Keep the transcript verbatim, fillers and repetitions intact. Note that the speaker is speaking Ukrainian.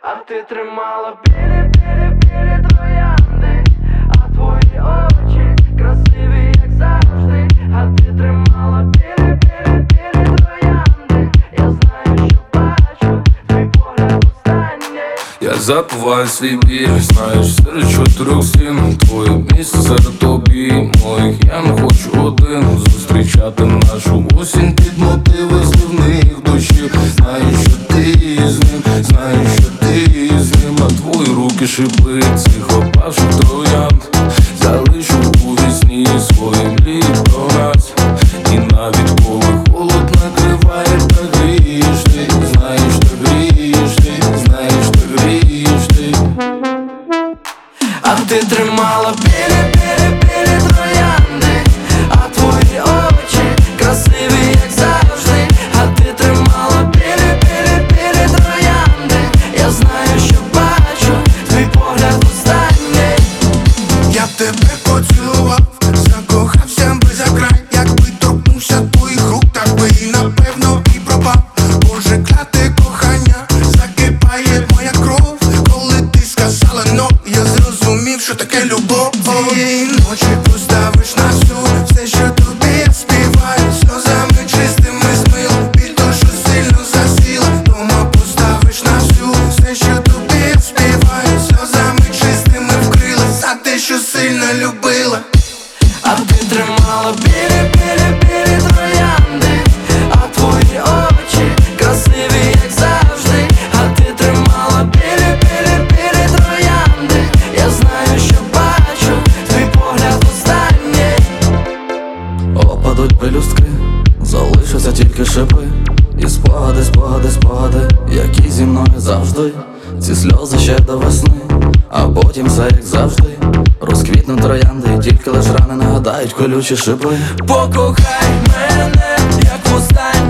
а ти тримала білі, білі, білі троянди, а твої очі красиві, як завжди, а ти тримала білі, білі, білі троянди. Я знаю, що бачу, твій погляд останній. Я забуваю свій біль, знаєш, серед чотирьох стін твоє місце серед обійм моїх. Я не хочу один зустрічати нашу осінь під мотиви зливних дощів. Знаю, що ти з ним, знаю, що ти з ним, а твої руки шипи цих опавших троянд. Залишу у вісні свої мрії про нас. І навіть коли холод накриває, та грієш ти, знаєш, та грієш ти, знаєш, та грієш ти. А ти тримала білі, білі, білі троянди, а твої очі красиві, як завжди, а ти тримала білі, білі, білі троянди. Я знаю, що бачу, твій погляд останній. Я б тебе поцілував, закохався би за край. Якби торкнувся твоїх рук, так би і напевно і пропав. Боже, кляте кохання, закипає моя кров. Коли ти сказала «но», я зрозумів, що таке любов. Цієї ночі поставиш на суд все, що тобі я співаю. Сльозами чистими змило біль, то що сильно засіла. Дома поставиш на суд все, що тобі я співаю. Сльозами чистими вкрила за те, що сильно любила. А ти тримала білі, білі, білі троянди, а твої очі красиві, як завжди, а ти тримала білі, білі, білі троянди. Я знаю, що бачу, твій погляд останній. Опадуть пелюстки, залишаться тільки шипи. І спогади, спогади, спогади, які зі мною завжди. Ці сльози ще до весни, а потім все як завжди. Розквітнуть троянди, і тільки лиш рани нагадають колючі шипи. Покохай мене, як востаннє.